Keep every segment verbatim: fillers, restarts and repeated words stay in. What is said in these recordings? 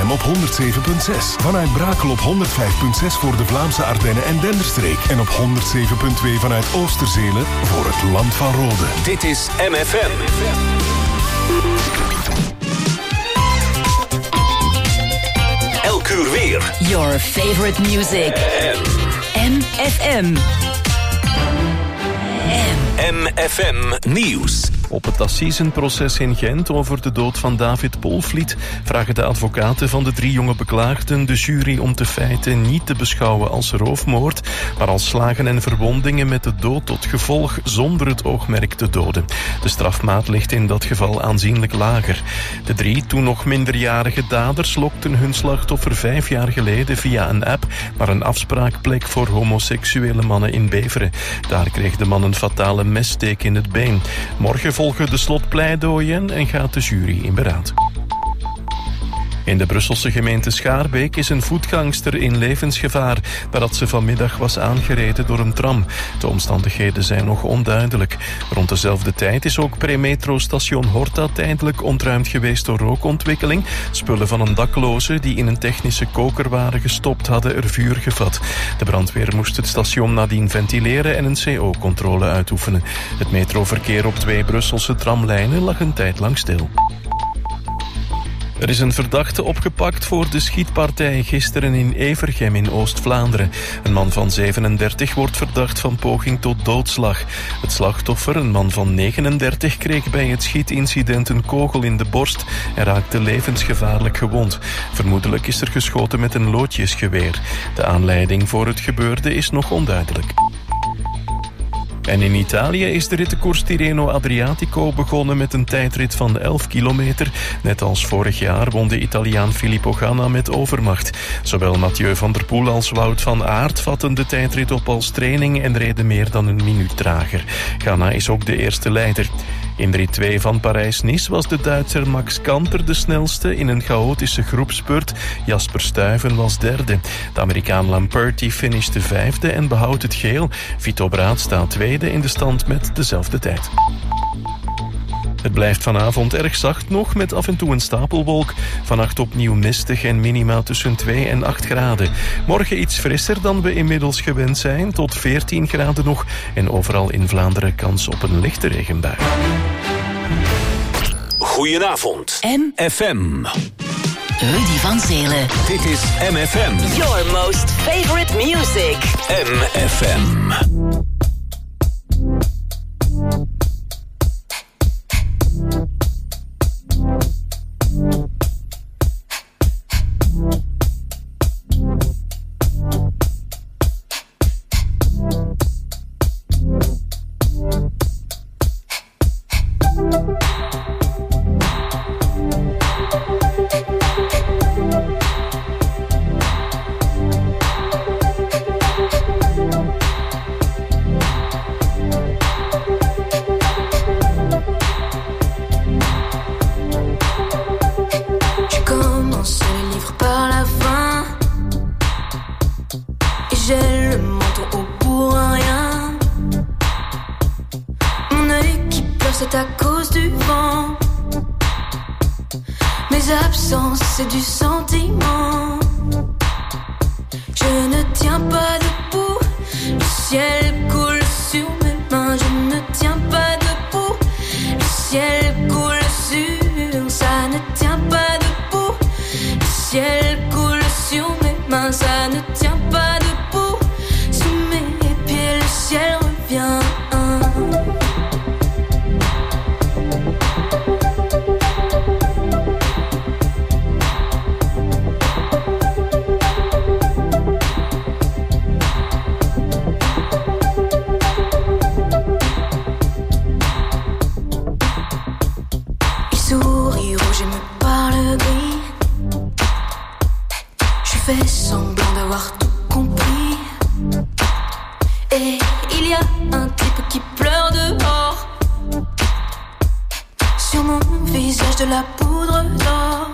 M op honderd zeven komma zes. Vanuit Brakel op honderd vijf komma zes voor de Vlaamse Ardennen en Denderstreek. En op honderd zeven komma twee vanuit Oosterzelen voor het Land van Rode. Dit is M F M. Elk uur weer. Your favorite music. M F M. M F M Nieuws. Op het assisenproces in Gent over de dood van David Polvliet vragen de advocaten van de drie jonge beklaagden de jury om de feiten niet te beschouwen als roofmoord, maar als slagen en verwondingen met de dood tot gevolg zonder het oogmerk te doden. De strafmaat ligt in dat geval aanzienlijk lager. De drie toen nog minderjarige daders lokten hun slachtoffer vijf jaar geleden via een app naar een afspraakplek voor homoseksuele mannen in Beveren. Daar kreeg de man een fatale messteek in het been. Morgen volgen de slotpleidooien en gaat de jury in beraad. In de Brusselse gemeente Schaarbeek is een voetgangster in levensgevaar nadat ze vanmiddag was aangereden door een tram. De omstandigheden zijn nog onduidelijk. Rond dezelfde tijd is ook premetro-station Horta tijdelijk ontruimd geweest door rookontwikkeling. Spullen van een dakloze die in een technische koker waren gestopt hadden er vuur gevat. De brandweer moest het station nadien ventileren en een C O-controle uitoefenen. Het metroverkeer op twee Brusselse tramlijnen lag een tijd lang stil. Er is een verdachte opgepakt voor de schietpartij gisteren in Evergem in Oost-Vlaanderen. Een man van zevenendertig wordt verdacht van poging tot doodslag. Het slachtoffer, een man van negenendertig, kreeg bij het schietincident een kogel in de borst en raakte levensgevaarlijk gewond. Vermoedelijk is er geschoten met een loodjesgeweer. De aanleiding voor het gebeurde is nog onduidelijk. En in Italië is de rittenkoers Tirreno Adriatico begonnen met een tijdrit van elf kilometer. Net als vorig jaar won de Italiaan Filippo Ganna met overmacht. Zowel Mathieu van der Poel als Wout van Aert vatten de tijdrit op als training en reden meer dan een minuut trager. Ganna is ook de eerste leider. In rit twee van Parijs-Nice was de Duitser Max Kanter de snelste in een chaotische groepspurt. Jasper Stuyven was derde. De Amerikaan Lamperti finishte vijfde en behoudt het geel. Vito Braat staat tweede in de stand met dezelfde tijd. Het blijft vanavond erg zacht nog, met af en toe een stapelwolk. Vannacht opnieuw mistig en minima tussen twee en acht graden. Morgen iets frisser dan we inmiddels gewend zijn, tot veertien graden nog. En overal in Vlaanderen kans op een lichte regenbui. Goedenavond. M F M. Rudy van Zelen. Dit is M F M. Your most favorite music. M F M. C'est du sentiment. Je ne tiens pas debout. Le ciel coule sur mes mains. Je ne tiens pas debout. Le ciel coule sur. Ça ne tient pas debout. Le ciel coule sur mes mains. Ça ne tient pas debout. Sous mes pieds le ciel revient. Fais semblant d'avoir tout compris. Et il y a un type qui pleure dehors. Sur mon visage de la poudre d'or.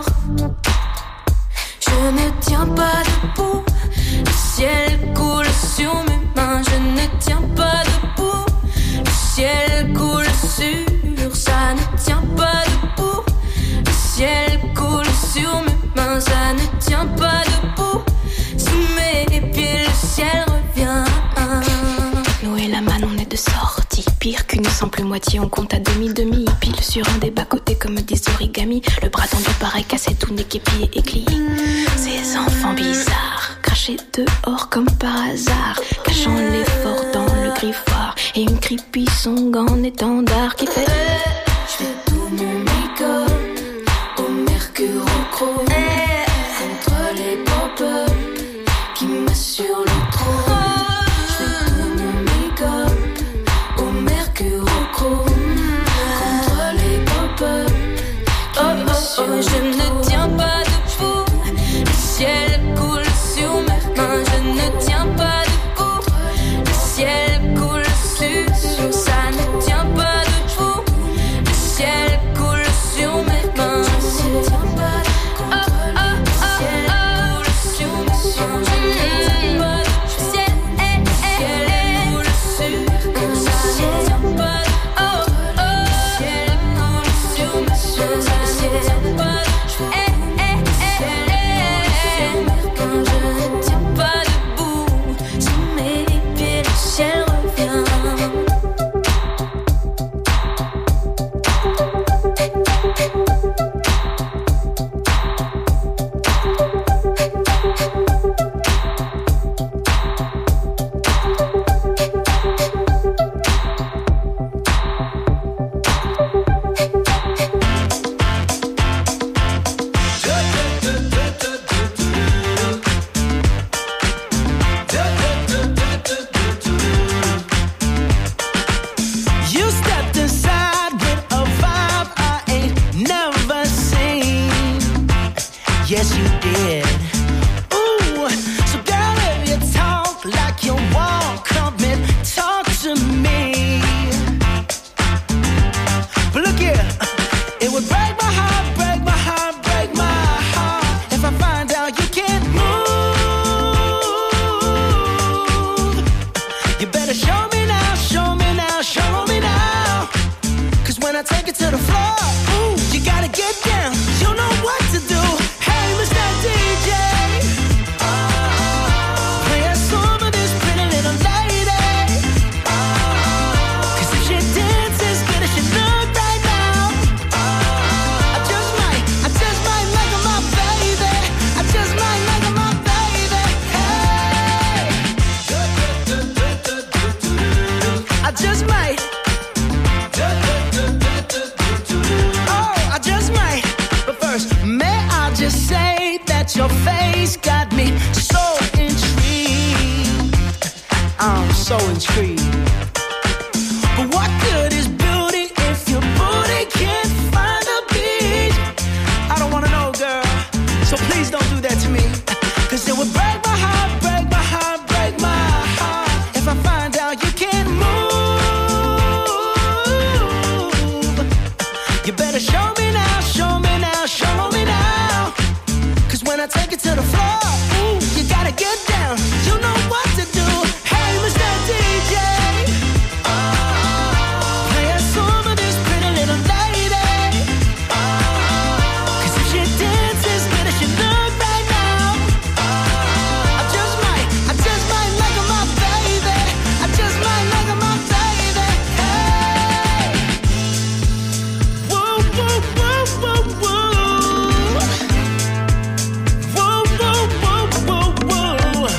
Je ne tiens pas debout. Le ciel coule sur mes mains. Je ne tiens pas debout. Le ciel coule sur. Ça ne tient pas debout. Le ciel coule sur mes mains. Ça ne moitié, on compte à demi-demi. Pile sur un des bas-côtés comme des origamis. Le bras tendu pareil, cassé tout nez, képi et éclit. Ces enfants bizarres, crachés dehors comme par hasard, cachant l'effort dans le griffoir. Et une creepy song en étendard qui fait je fais tout mon make-up au mercurochrome contre les pop-up qui m'assurent le trône. Je fais tout mon make-up au mercurochrome contre les pop-up qui m'assurent le trône. Je ne tiens pas debout, le ciel coule sur mes mains. Je ne tiens pas debout, le ciel coule sur. Ça ne tient pas debout, le ciel coule sur mes mains. Je ne tiens pas debout, le ciel coule sur mes mains. Je ne tiens pas debout, le ciel coule sur mes mains. Ça ne tient pas debout, le ciel coule sur mes mains. Je ne tiens pas debout. Whoa, whoa, whoa, whoa, whoa.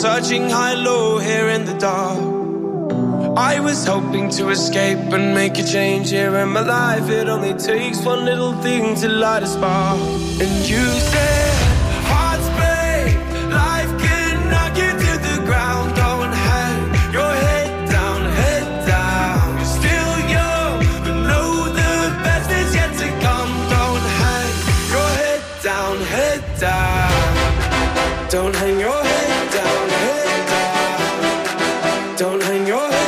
searching high-low here in the dark. I was hoping to escape and make a change here in my life. It only takes one little thing to light a spark. And you said, hearts break, life can knock you to the ground. Don't hang your head down, head down. You're still young, but know the best is yet to come. Don't hang your head down, head down. Don't hang your head down, head down. Don't hang your head.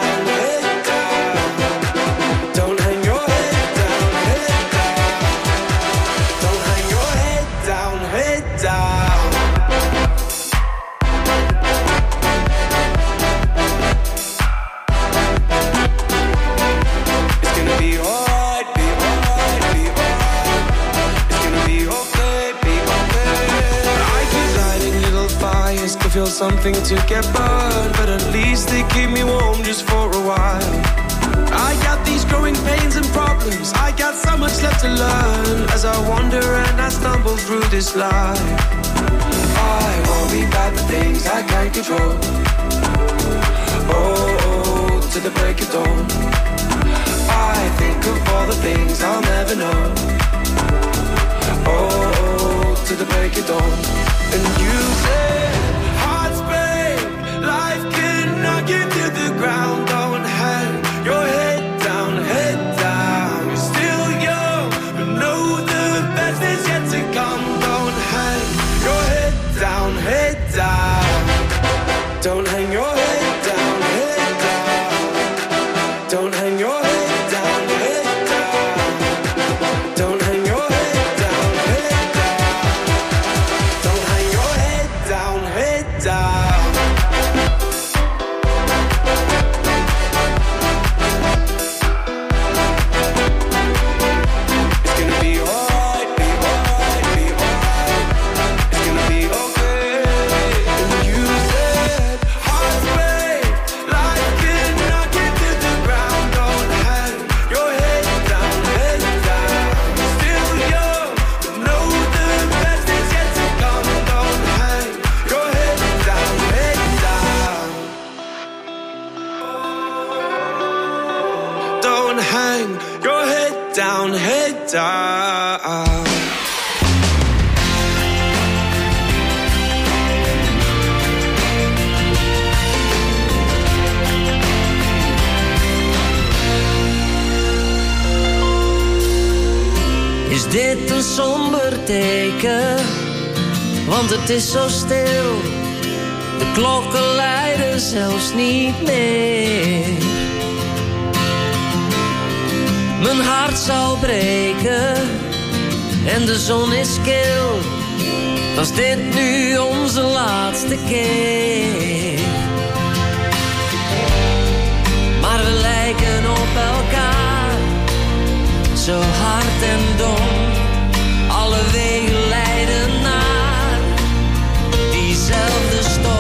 Feel something to get burned, but at least they keep me warm just for a while. I got these growing pains and problems, I got so much left to learn as I wander and I stumble through this life. I worry about the things I can't control. Oh, oh, to the break of dawn. I think of all the things I'll never know. Oh, oh, to the break of dawn. And you say life can knock you to the ground. Don't hang your head down, head down. You're still young, but know the best is yet to come. Don't hang your head down, head down. Don't hang your head down, head down. Don't hang your head down, head down. Don't hang your head down, head down. Don't hang your head down, head down. Down, head down. Is dit een somber teken? Want het is zo stil. De klokken luiden zelfs niet meer. Mijn hart zal breken en de zon is kil. Was dit nu onze laatste keer? Maar we lijken op elkaar, zo hard en dom. Alle wegen leiden naar diezelfde storm.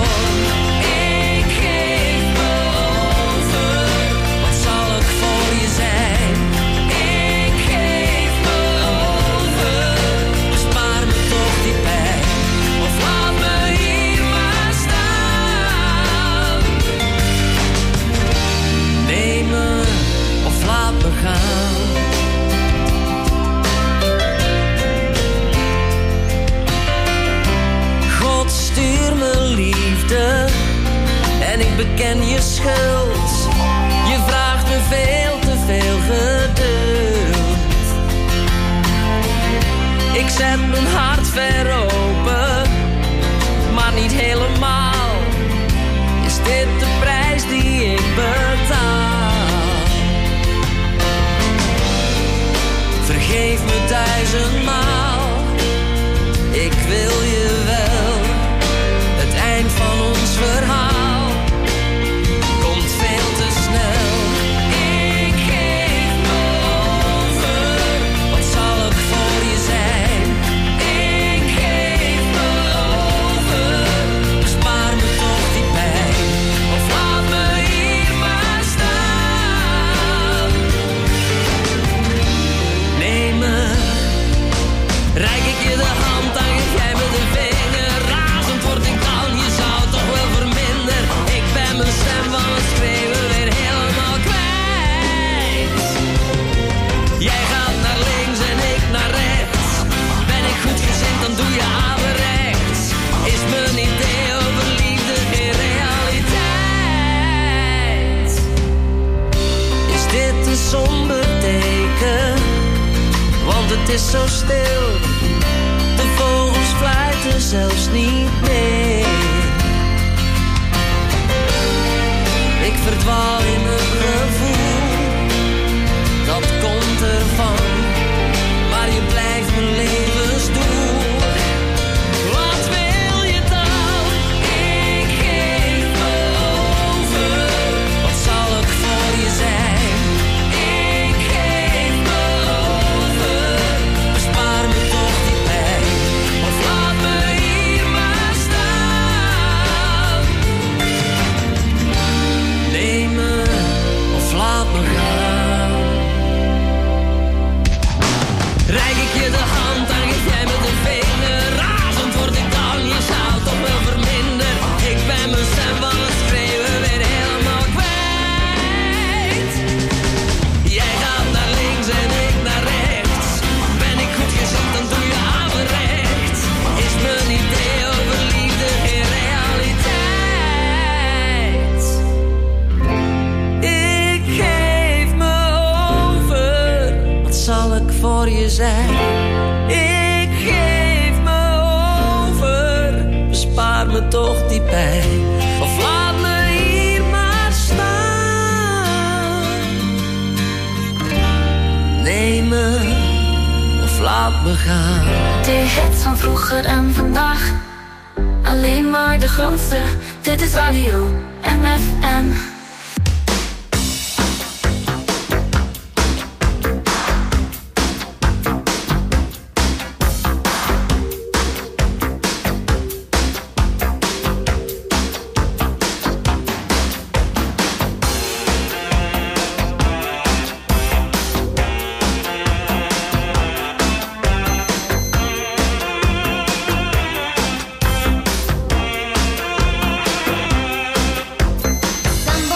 God stuur me liefde en ik beken je schuld. Je vraagt me veel te veel geduld. Ik zet mijn hart ver open, maar niet helemaal. Is dit de prijs die ik betaal? Vergeef me duizendmaal, ik wil je wel. Het eind van ons verhaal komt veel te snel. Ik geef me over, wat zal ik voor je zijn? Ik geef me is zo stil. De vogels fluiten zelfs niet meer. Ik verdwaal in een gevoel, dat komt ervan. Maar je blijft mijn levensdoel. Wat wil je dan? Ik geef me over. Wat zal ik voor je zijn? Ik geef me over. Bespaar me toch die pijn. Of laat me hier maar staan. Neem me of laat me gaan. Reik ik je de hand, dan geef jij me de vinger. Razend word ik dan, je zou toch wel verminderen. Ik ben mijn stem van het schreeuwen weer helemaal kwijt. Jij gaat naar links en ik naar rechts. Ben ik goed gezien, dan doe je averechts. Is mijn idee over liefde geen realiteit. Ik geef me over. Wat zal ik voor je zijn? Ik geef me over. Bespaar me toch die pijn. Of laat me hier maar staan. Neem me of laat me gaan. De hits van vroeger en vandaag. Alleen maar de grootste. Dit is Radio M F M. Some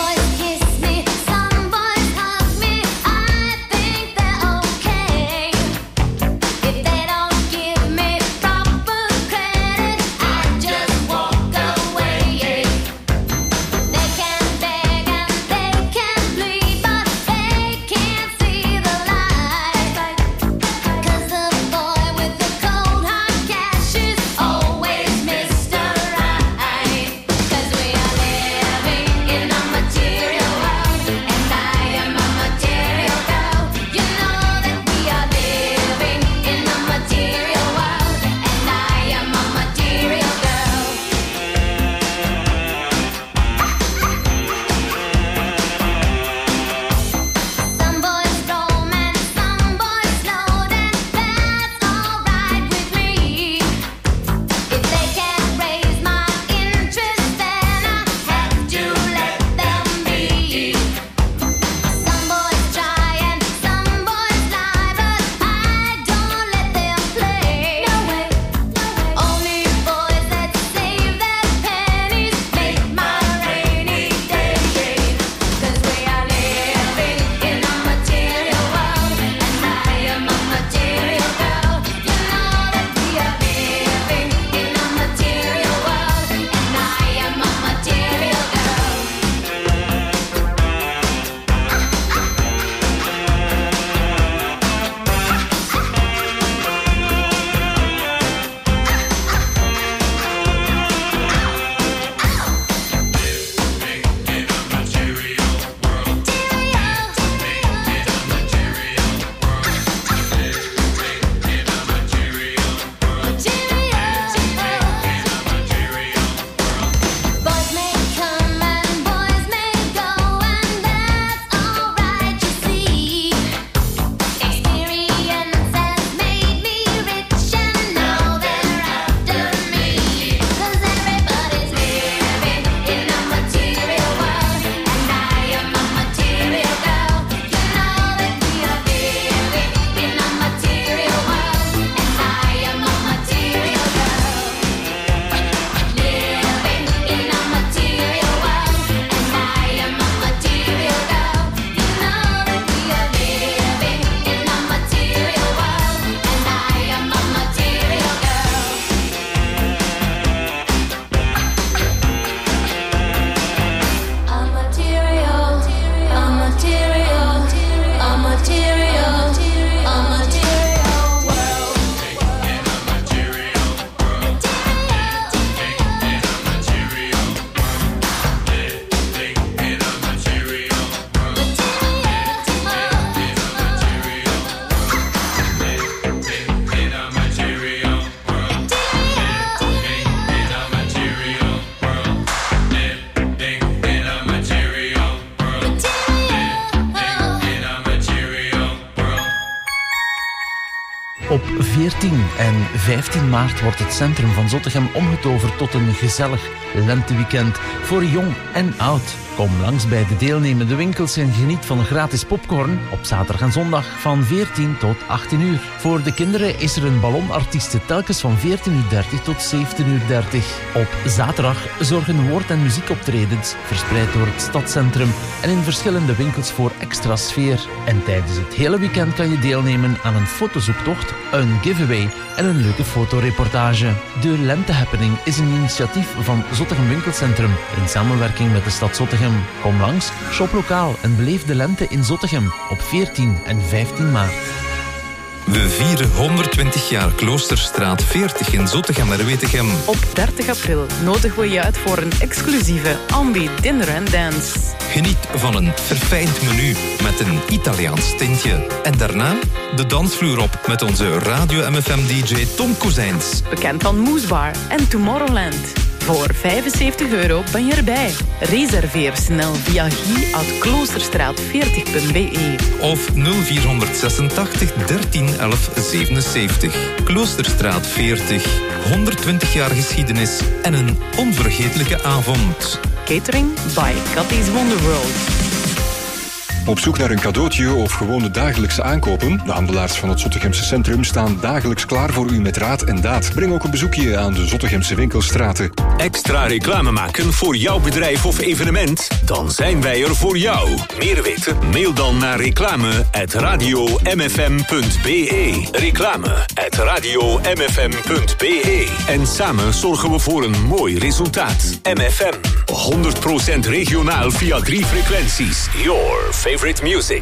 veertien en vijftien maart wordt het centrum van Zottegem omgetoverd tot een gezellig lenteweekend voor jong en oud. Kom langs bij de deelnemende winkels en geniet van gratis popcorn op zaterdag en zondag van veertien tot achttien uur. Voor de kinderen is er een ballonartieste telkens van veertien uur dertig tot zeventien uur dertig. Op zaterdag zorgen woord- en muziekoptredens verspreid door het stadscentrum en in verschillende winkels voor extra sfeer. En tijdens het hele weekend kan je deelnemen aan een fotozoektocht, een giveaway en een leuke fotoreportage. De Lente Happening is een initiatief van Zottegem Winkelcentrum in samenwerking met de stad Zottegem. Kom langs, shop lokaal en beleef de lente in Zottegem op veertien en vijftien maart. We vieren honderdtwintig jaar Kloosterstraat veertig in Zottegem-Merwetegem. Op dertig april nodigen we je uit voor een exclusieve Ambi Dinner and Dance. Geniet van een verfijnd menu met een Italiaans tintje. En daarna de dansvloer op met onze Radio M F M-D J Tom Kozijns. Bekend van Moesbar en Tomorrowland. Voor vijfenzeventig euro ben je erbij. Reserveer snel via guy at kloosterstraat veertig punt b e. Of nul vier zesentachtig dertien elf zevenenzeventig. Kloosterstraat veertig. honderdtwintig jaar geschiedenis en een onvergetelijke avond. Catering by Cathy's Wonderworld. Op zoek naar een cadeautje of gewoon de dagelijkse aankopen? De handelaars van het Zottegemse centrum staan dagelijks klaar voor u met raad en daad. Breng ook een bezoekje aan de Zottegemse winkelstraten. Extra reclame maken voor jouw bedrijf of evenement? Dan zijn wij er voor jou. Meer weten? Mail dan naar reclame at radio m f m punt b e. Reclame at radio m f m punt b e. En samen zorgen we voor een mooi resultaat. M F M, honderd procent regionaal via drie frequenties. Your favorite music.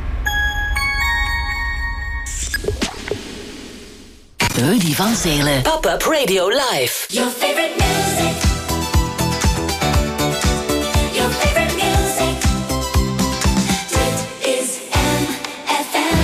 Rudy van Zelen. Pop-up Radio Live. Your favorite music. Your favorite music. Dit is M F M.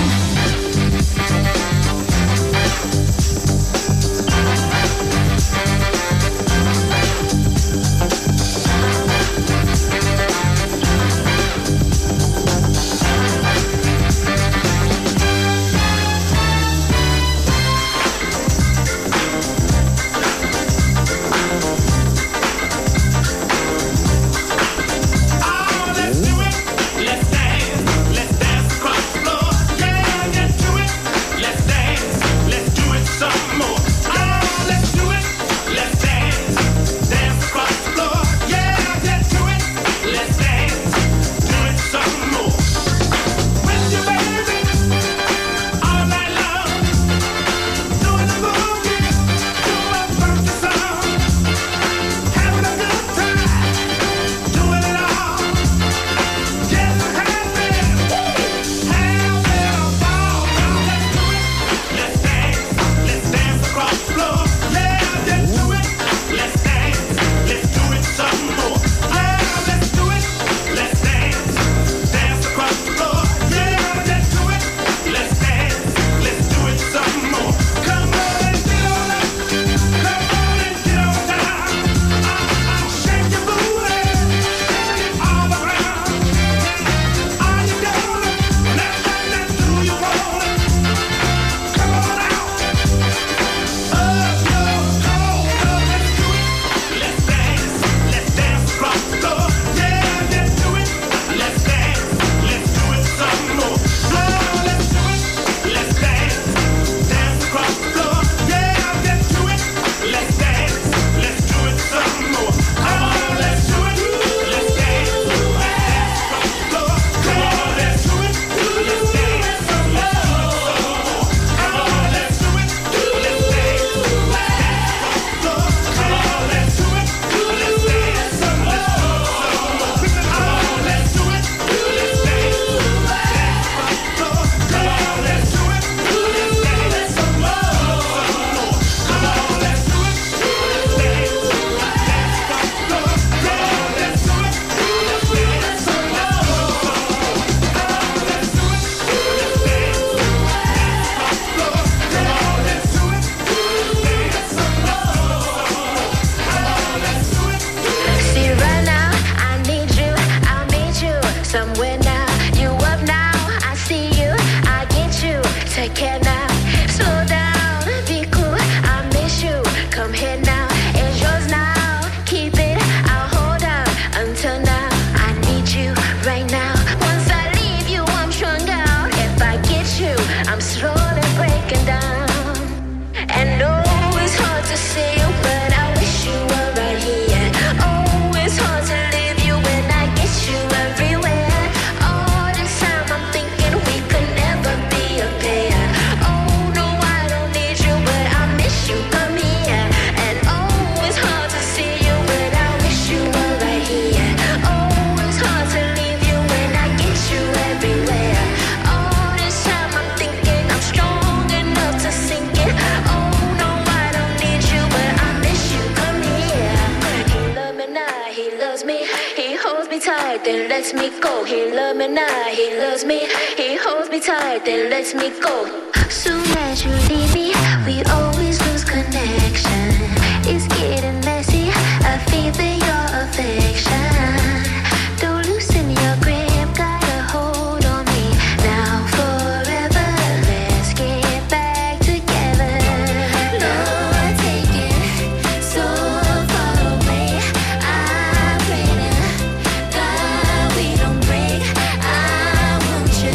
lets me go. He loves me now, he loves me. He holds me tight, then lets me go. Soon as you leave me, we always lose connection. It's getting messy, I feel that your affection. Don't loosen your grip, got a hold on me. Now forever, let's get back together. No, I take it so far away. I pray to God we don't break. I want you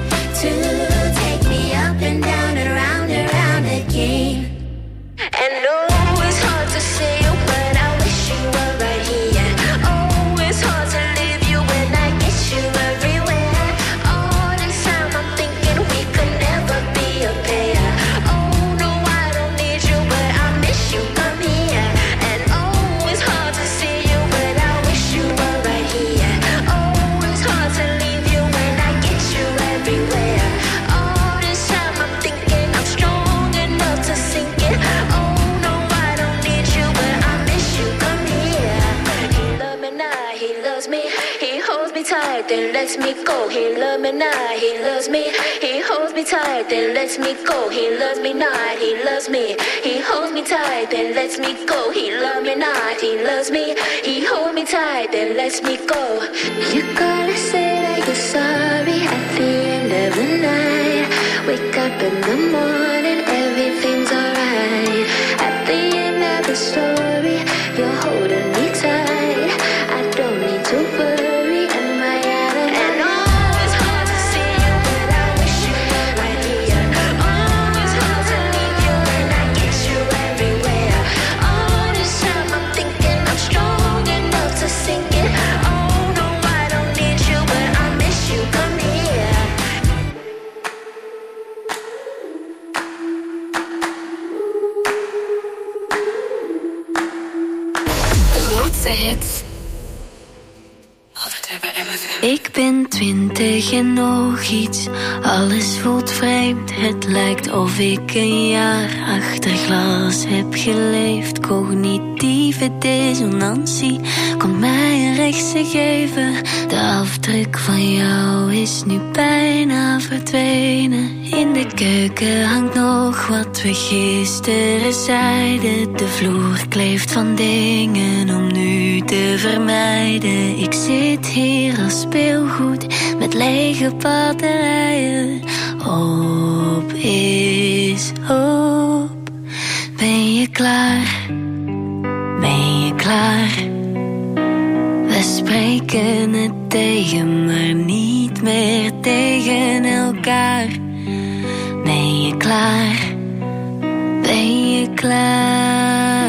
to take me up and down and round and round again. And no, it's hard to say you, but I wish you were right here. Oh, it's hard to leave you when I get you everywhere. All this time I'm thinking we could never be a pair. Oh, no, I don't need you, but I miss you, come here. And oh, it's hard to see you, but I wish you were right here. Oh, it's hard to leave you when I get you everywhere. All this time I'm thinking I'm strong enough to sink it. Oh, no, I don't need you, but I miss you, come here. He loves me now, he loves me. He holds me tight, then lets me go. He loves me now, he loves me. He holds me tight, then lets me go. He loves me not, he loves me. He holds me tight, then lets me go. He loves me not, he loves me. He holds me tight, then lets me go. You gotta say that you're sorry at the end of the night. Wake up in the morning, everything's alright. At the end of the story, you're holding me tight. I don't need to worry, am I out of and oh, it's hard to see you, but I wish you were right here. Oh, it's hard to leave you when I get you everywhere. All this time I'm thinking I'm strong enough to sink it. Oh, no, I don't need you, but I miss you, come here. Grootste hits. Ik ben twintig en nog iets. Alles voelt vreemd. Het lijkt of ik een jaar achter glas heb geleefd. Cognitieve dissonantie komt mij een rechtse geven. De afdruk van jou is nu bijna verdwenen. In de keuken hangt nog wat we gisteren zeiden. De vloer kleeft van dingen om nu te vermijden. Ik zit hier als speelgoed met lege batterijen. Op is op. Ben je klaar? Ben je klaar? We spreken het tegen, maar niet meer tegen elkaar. Ben je klaar? Ben je klaar?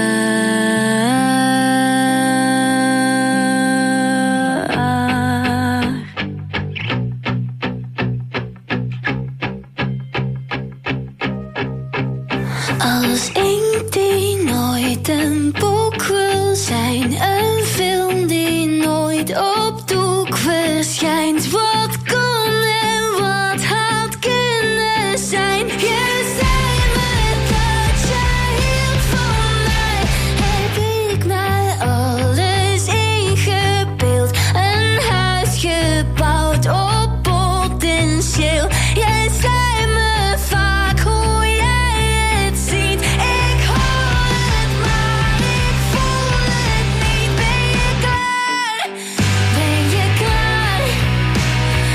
Als inkt die nooit een boek wil zijn, een film die nooit op doek verschijnt. Wat kon en wat had kunnen zijn? Je zei me dat jij hield van mij. Heb ik mij alles ingebeeld? Een huis gebouwd op potentieel. Jij zei me vaak hoe jij het ziet. Ik hoor het, maar ik voel het niet. Ben je klaar? Ben je klaar?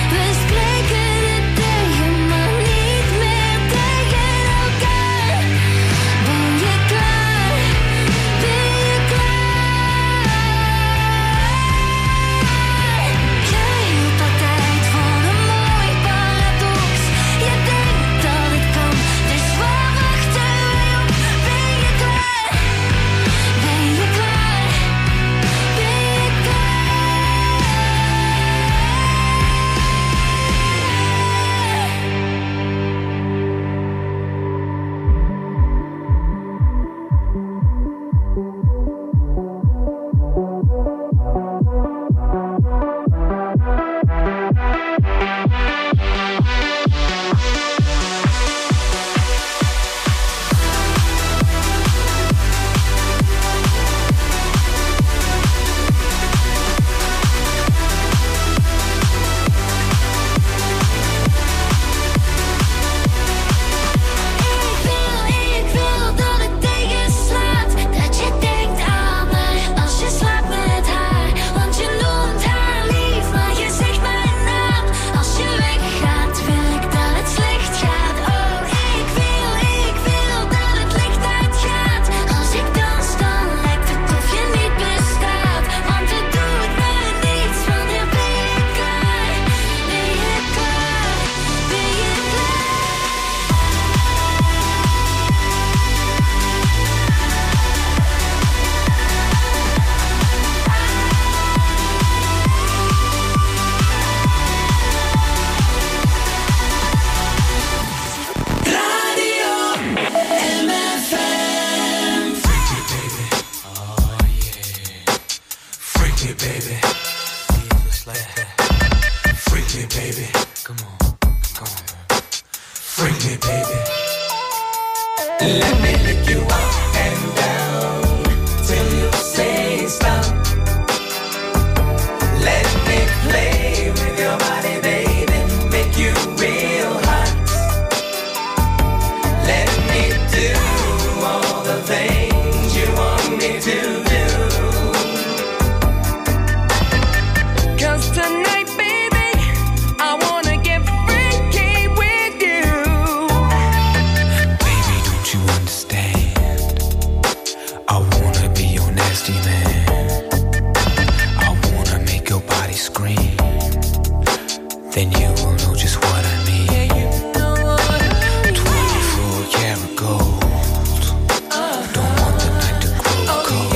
then you will know just what I mean. Twenty-four karat gold. Don't want the night to grow cold.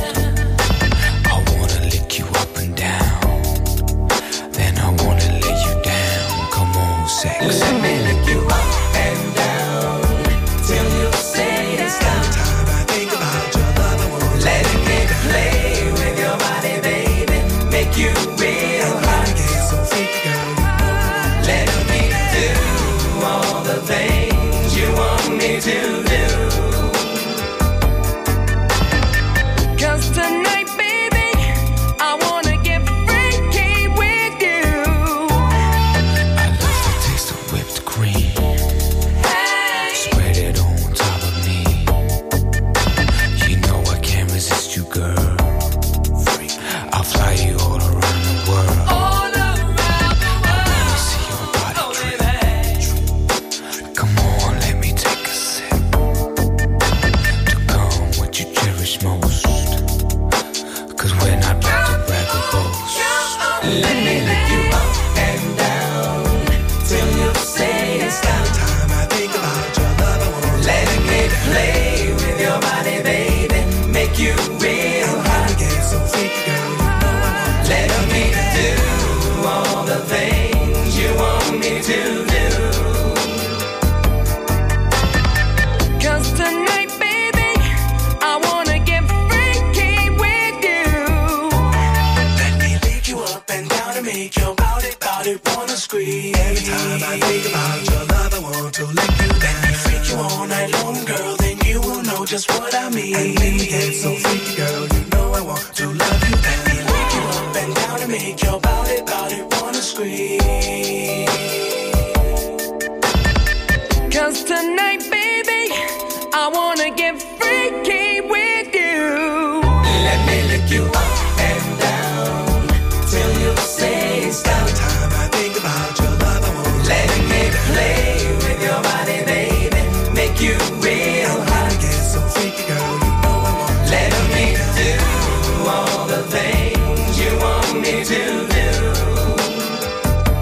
I wanna lick you up and down, then I wanna lay you down. Come on, sex. Let me lick you up and down till you say it's time. Time I think about your love, I wanna let it get play with your body, baby. Make you real hot. Get so freaky, girl. Let me do all the things you want me to do. 'Cause tonight, baby, I wanna get freaky with you. I love the taste of whipped cream. Hey. Spread it on top of me. You know I can't resist you, girl. I'll fly you all around the world. All around the I wanna see your body drip. Come on, let me take a sip to come what you cherish most. 'Cause we're not about to brag or boast. Let me lick you up and down till you say it's time. Time I think about your love, I wanna let it get play with your body, baby. Make you real hot. Get so freaky, girl. You know I want. Let me do all the things you want me to do. 'Cause tonight, baby, I wanna get freaky with you. Let me lick you up and down and make your body, body wanna scream. Every time I think about your love, I want to lick you down. Let me freak you all night long, girl, then you will know just what I mean. And when we get so freaky, girl, you know I want to love you. Let me lick you up and down and make your body, body wanna scream. 'Cause tonight, baby, I wanna get freaky with you. Let me lick you up and down till you say it's time. Time I think about your love, I want. Let it get play with your body, baby. Make you real hot. Get so freaky, girl, you know I want. Let me do all the things you want me to do.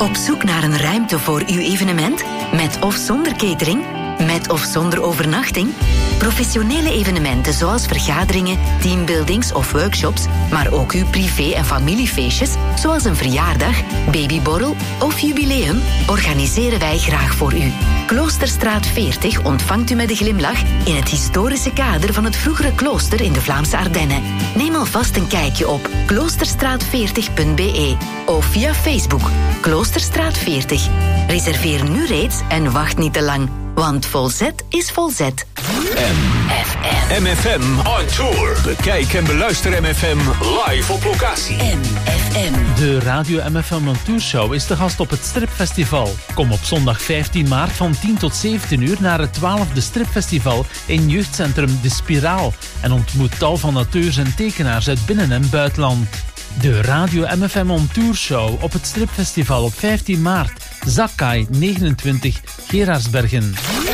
Op zoek naar een ruimte voor uw evenement? Met of zonder catering? Met of zonder overnachting? Professionele evenementen zoals vergaderingen, teambuildings of workshops, maar ook uw privé- en familiefeestjes, zoals een verjaardag, babyborrel of jubileum, organiseren wij graag voor u. Kloosterstraat veertig ontvangt u met een glimlach in het historische kader van het vroegere klooster in de Vlaamse Ardennen. Neem alvast een kijkje op kloosterstraat veertig punt b e of via Facebook Kloosterstraat veertig. Reserveer nu reeds en wacht niet te lang, want volzet is volzet. M F M on tour. Bekijk en beluister M F M live op locatie. M F M. De Radio M F M on Tour Show is de gast op het Stripfestival. Kom op zondag vijftien maart van tien tot zeventien uur naar het twaalfde Stripfestival in jeugdcentrum De Spiraal en ontmoet tal van auteurs en tekenaars uit binnen- en buitenland. De Radio M F M on Tour Show op het Stripfestival op vijftien maart. Zakai negenentwintig, Gerardsbergen.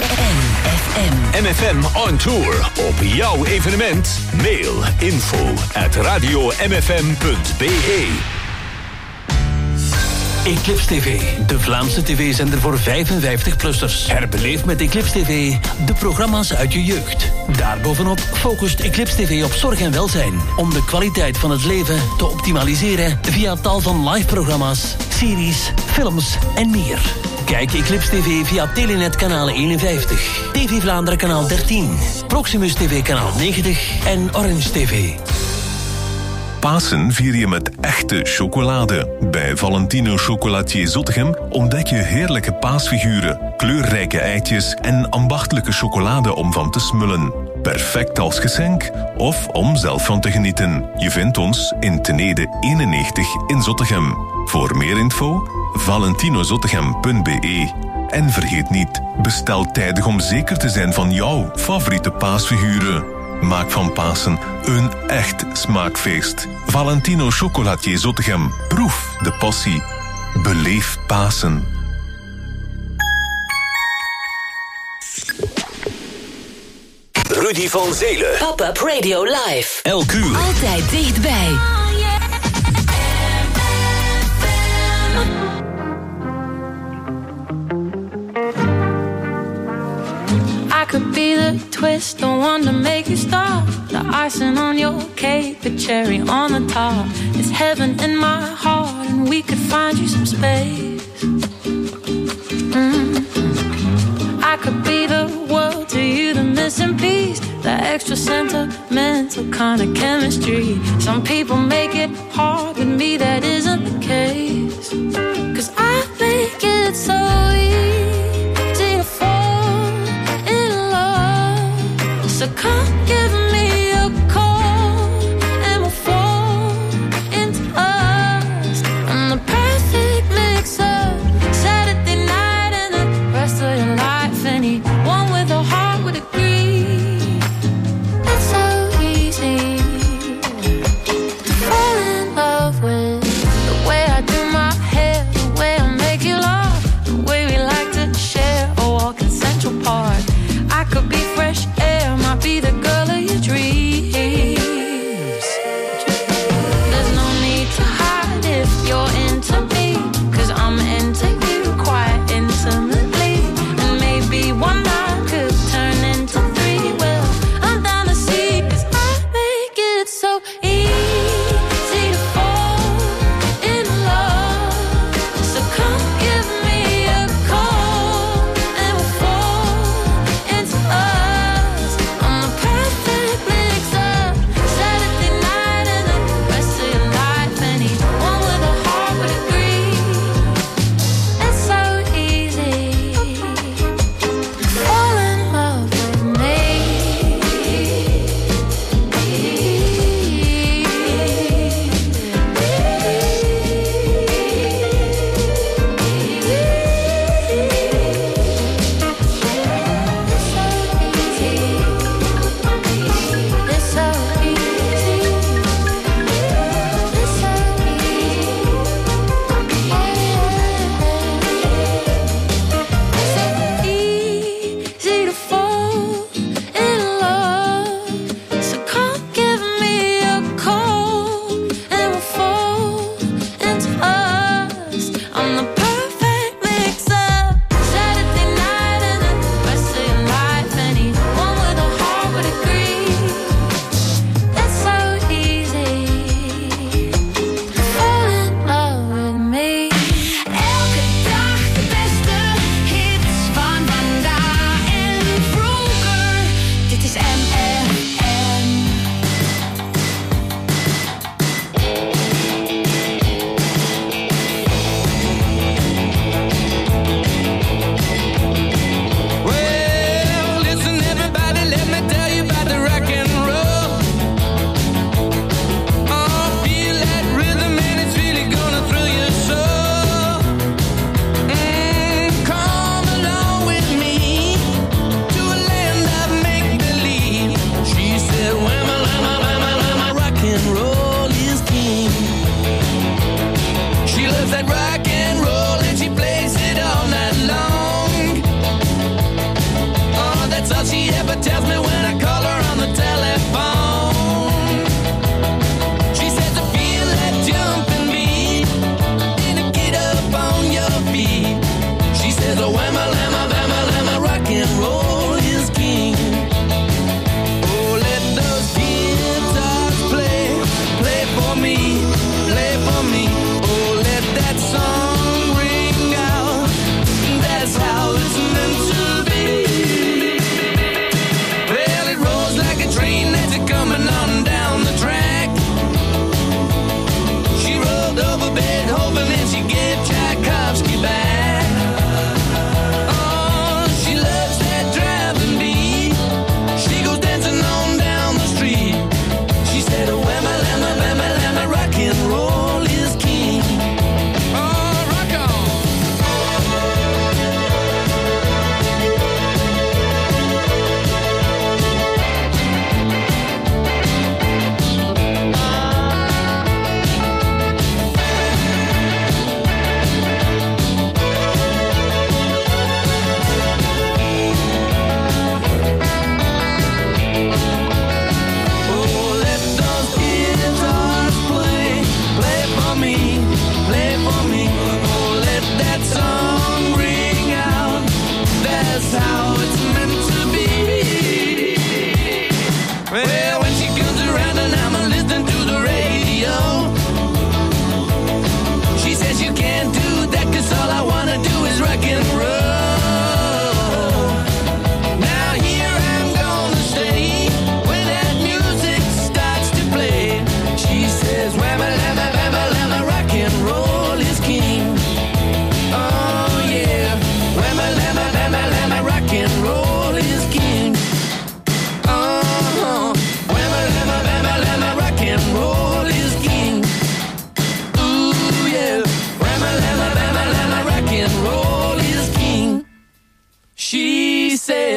M F M on tour. Op jouw evenement. Mail info at radio m f m punt b e. Eclipse T V, de Vlaamse tv-zender voor vijfenvijftig-plussers. Herbeleef met Eclipse T V de programma's uit je jeugd. Daarbovenop focust Eclipse T V op zorg en welzijn, om de kwaliteit van het leven te optimaliseren via tal van live-programma's, series, films en meer. Kijk Eclipse T V via Telenet kanaal eenenvijftig, T V Vlaanderen kanaal dertien, Proximus T V kanaal negentig en Orange T V. Pasen vier je met echte chocolade. Bij Valentino Chocolatier Zottegem ontdek je heerlijke paasfiguren, kleurrijke eitjes en ambachtelijke chocolade om van te smullen. Perfect als geschenk of om zelf van te genieten. Je vindt ons in Tenede eenennegentig in Zottegem. Voor meer info valentinozottegem punt b e. En vergeet niet, bestel tijdig om zeker te zijn van jouw favoriete paasfiguren. Maak van Pasen een echt smaakfeest. Valentino Chocolatier Zottegem. Proef de passie. Beleef Pasen. Rudy van Zelen. Pop-up Radio Live. Elk uur. Altijd dichtbij. I could be the twist, the one to make you stop. The icing on your cake, the cherry on the top. It's heaven in my heart, and we could find you some space. Mm-hmm. I could be the world to you, the missing piece, the extra sentimental kind of chemistry. Some people make it hard, with me that isn't the case. 'Cause I think it's so easy to fall in love. So come give me a call and we'll fall into us. And the perfect mix of Saturday night and the rest of your life. Anyone with a heart would agree. It's so easy to fall in love with the way I do my hair, the way I make you love.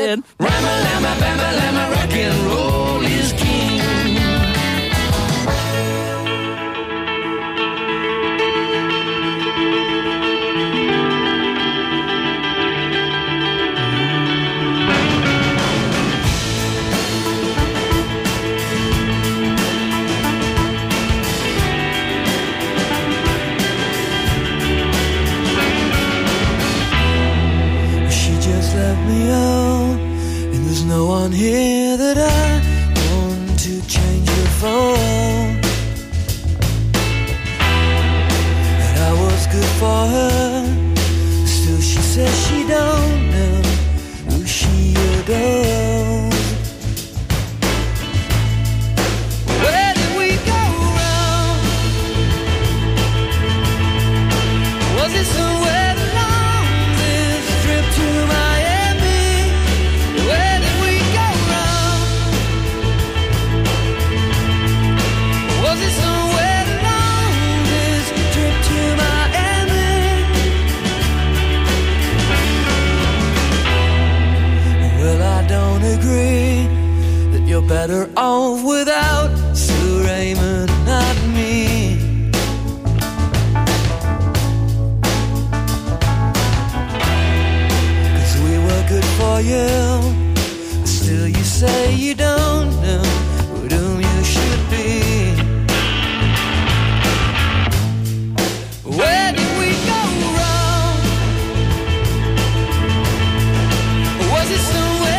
zijn. Ramalama, bamalama, rock and roll is king. Let me out, and there's no one here that I want to change her for. That I was good for her, still she says she don't know who she adores. Where did we go wrong? Was it somewhere along this trip to my agree that you're better off without Sue Raymond, not me. Cause we were good for you, but still you say you don't know with whom you should be. Where did we go wrong? Was it somewhere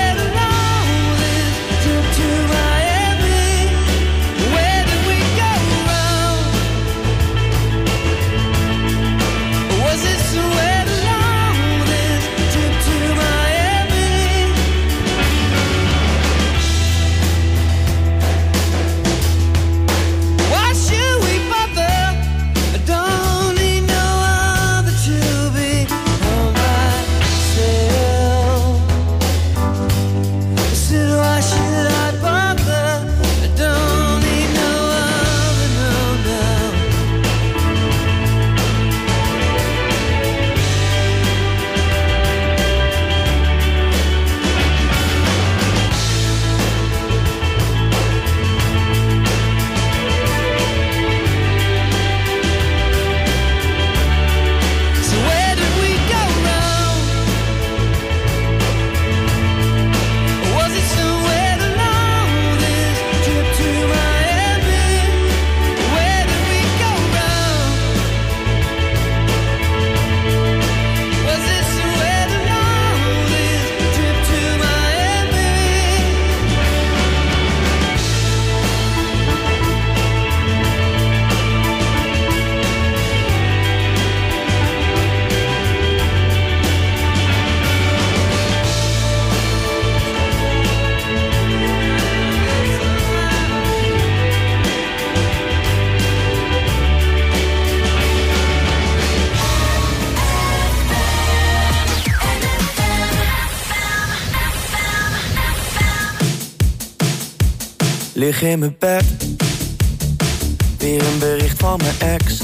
lig in mijn bed, weer een bericht van mijn ex.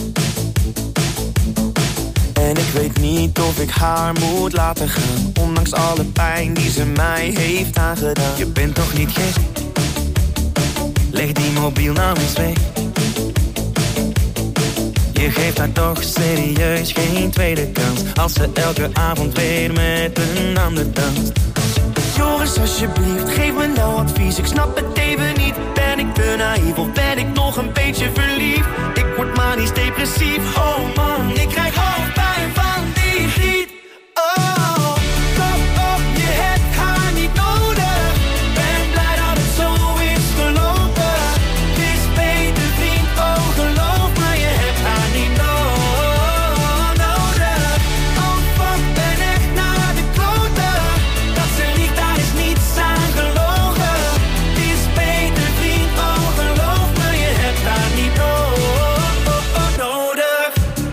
En ik weet niet of ik haar moet laten gaan, ondanks alle pijn die ze mij heeft aangedaan. Je bent toch niet gek? Leg die mobiel nou eens weg. Je geeft haar toch serieus geen tweede kans, als ze elke avond weer met een ander danst. Joris, alsjeblieft, geef me nou advies. Ik snap het even niet. Ben ik te naïef of ben ik nog een beetje verliefd? Ik word manisch depressief. Oh man, ik krijg hoofdpijn van die griet. Oh, kom op, je hebt haar niet nodig. Ben blij dat het zo is gelopen. Het is beter vriend, oh geloof me, je hebt haar niet no- nodig. Oh fuck, ben echt naar de kloten. Dat ze liegt, daar is niets aan gelogen. Het is beter vriend, oh geloof me, je hebt haar niet no- nodig.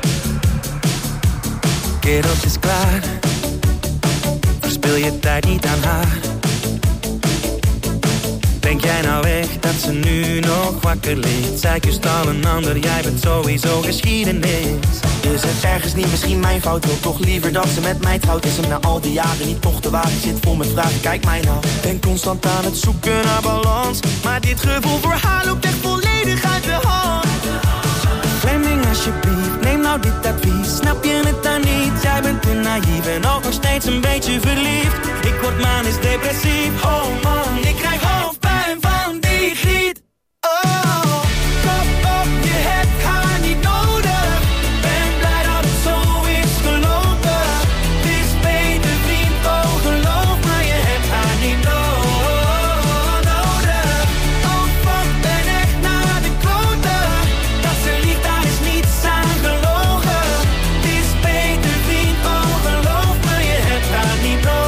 Kerels is klaar, verspil je tijd niet aan haar. Denk jij nou echt dat ze nu nog wakker ligt? Zij kust al een ander, jij bent sowieso geschiedenis. Is het ergens niet misschien mijn fout? Wil toch liever dat ze met mij trouwt? Is hem na al die jaren niet toch te wagen? Zit vol met vragen, kijk mij nou. Ben constant aan het zoeken naar balans, maar dit gevoel voor haar loopt echt volledig uit de hand. Fleming alsjeblieft, neem nou dit advies. Snap je het dan niet? Jij bent te naïef en ook nog steeds een beetje verliefd. Ik word manisch depressief, oh man, ik krijg hoofdpijn van die griet. Oh, kop op, je hebt haar niet nodig. Ben blij dat het zo is gelopen. Het is beter vriend, oh geloof maar je hebt haar niet nodig. Oh fuck, ben echt naar de kloten. Dat ze liegt, daar is niets aan gelogen. Het is beter vriend, oh geloof maar je hebt haar niet nodig.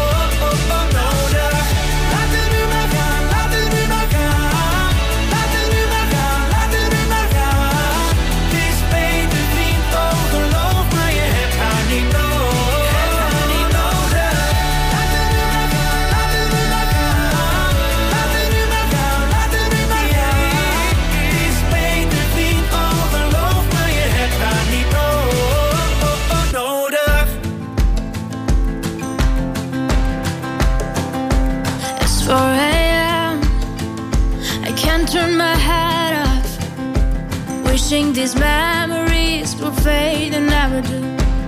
four a.m. I can't turn my head off, wishing these memories will fade and never do.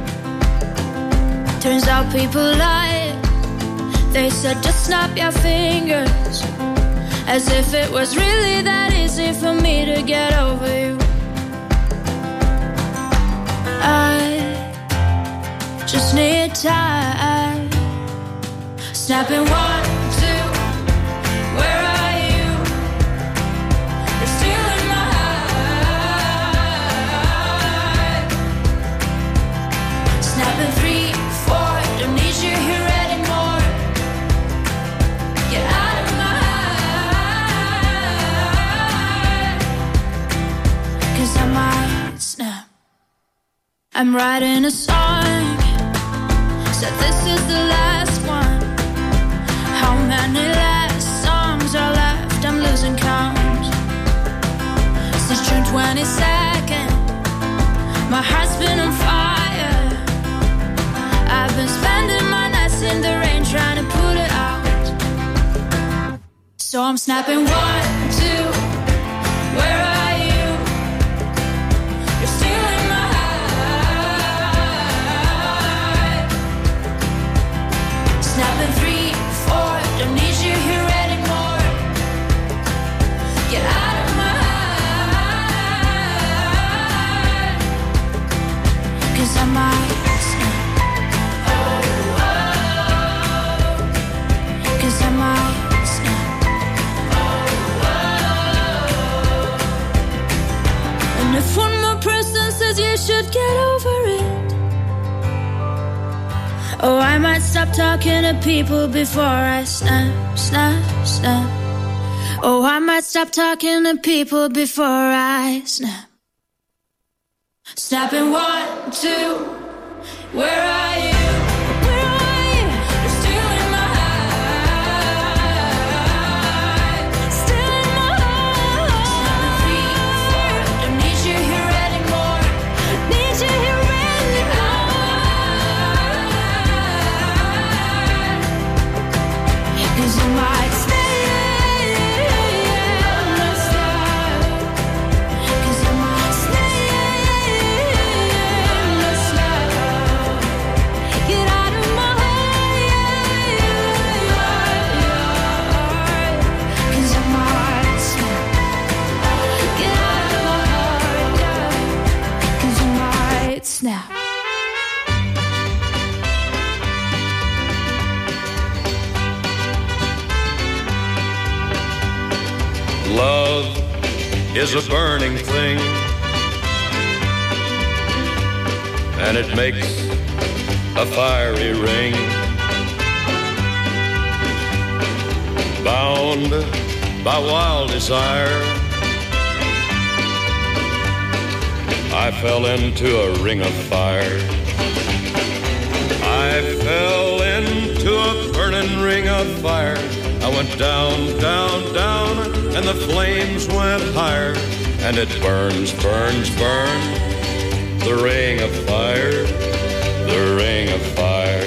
Turns out people lie. They said just snap your fingers, as if it was really that easy for me to get over you. I just need time. Snapping one, two, where are you? You're still in my heart. Snapping three, four, don't need you here anymore. Get out of my heart, 'cause I might snap. I'm writing a song, said this is the last one. How many last songs are left? I'm losing count. Since June twenty-second, my heart's been on fire. I've been spending my nights in the rain trying to put it out. So I'm snapping one, two, where are you? You're still in my heart. Snapping three, four, don't need you here anymore. Get out of my heart, 'cause I might snap. Oh, oh, 'cause I might snap. Oh, oh. And if one more person says you should get over it, oh, I might stop talking to people before I snap, snap, snap. Oh, I might stop talking to people before I snap. Snapping one, two, where are you? Where are you? You're still in my heart. Still in my heart. Snapping three, four, don't need you here anymore. Need you here anymore. 'Cause I might stay, not stop. 'Cause I might stay, not stop. Get out of my heart. 'Cause I might snap. Get out of my heart, yeah. 'Cause I might snap. Love is a burning thing, and it makes a fiery ring. Bound by wild desire, I fell into a ring of fire. I fell into a burning ring of fire. I went down, down, down, and the flames went higher. And it burns, burns, burns, the ring of fire, the ring of fire.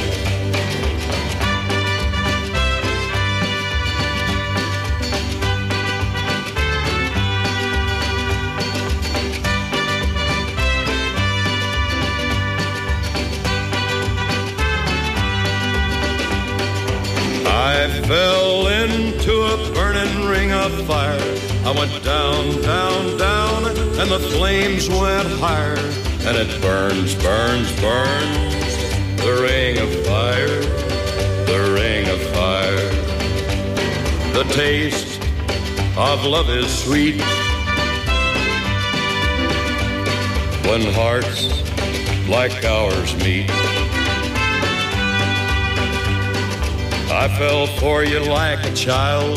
I fell into a burning ring of fire. I went down, down, down, and the flames went higher. And it burns, burns, burns, the ring of fire, the ring of fire. The taste of love is sweet when hearts like ours meet. I fell for you like a child.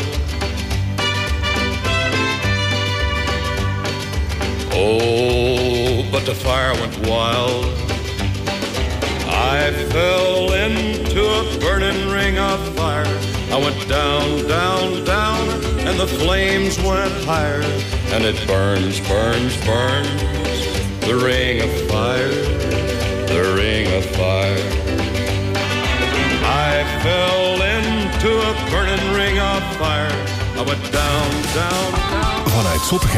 Oh, but the fire went wild. I fell into a burning ring of fire. I went down, down, down, and the flames went higher. And it burns, burns, burns, the ring of fire, the ring of fire. I fell into a burning ring of fire. I went down, down, down. Vanuit Zottegem